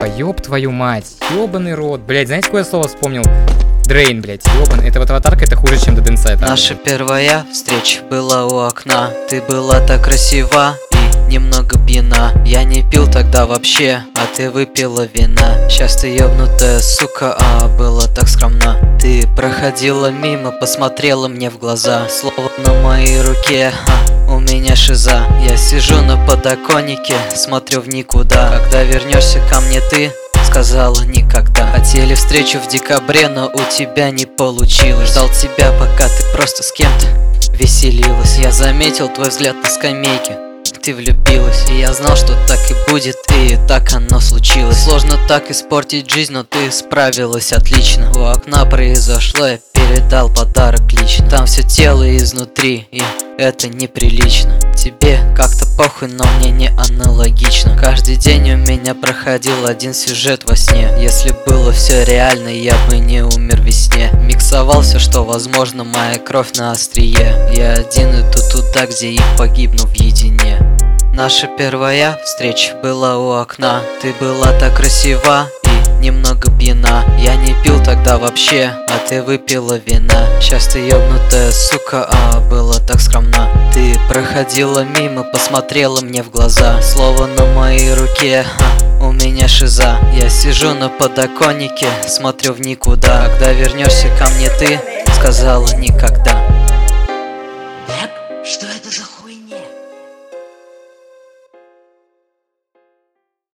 Ёб твою мать, ёбаный рот. Блять, знаете, какое слово вспомнил? Дрейн, блять, ёбан. Это вот аватарка, это хуже, чем Деденсайд. Наша первая встреча была у окна. Ты была так красива и немного пьяна. Я не пил тогда вообще, а ты выпила вина. Сейчас ты ёбнутая сука, а была так скромна. Ты проходила мимо, посмотрела мне в глаза. Слово на моей руке, у меня шиза. Я сижу на подоконнике, смотрю в никуда. Когда вернешься ко мне ты, сказала никогда. Хотели встречу в декабре, но у тебя не получилось. Ждал тебя, пока ты просто с кем-то веселилась. Я заметил твой взгляд на скамейке, ты влюбилась. И я знал, что так и будет, и так оно случилось. Сложно так испортить жизнь, но ты справилась отлично. У окна произошло, я передал подарок лично. Там все тело изнутри, и это неприлично. Тебе как-то похуй, но мне не аналогично. Каждый день у меня проходил один сюжет во сне. Если было все реально, я бы не умер в сне. Миксовал все, что возможно, моя кровь на острие. Я один иду туда, где и погибну в едине. Наша первая встреча была у окна. Ты была так красива и немного пьяна. Я не пил тогда вообще, а ты выпила вина. Сейчас ты ёбнутая сука, а была так скромна. Ты проходила мимо, посмотрела мне в глаза. Слово на моей руке, у меня шиза. Я сижу на подоконнике, смотрю в никуда. Когда вернешься ко мне ты, сказала никогда. Что это за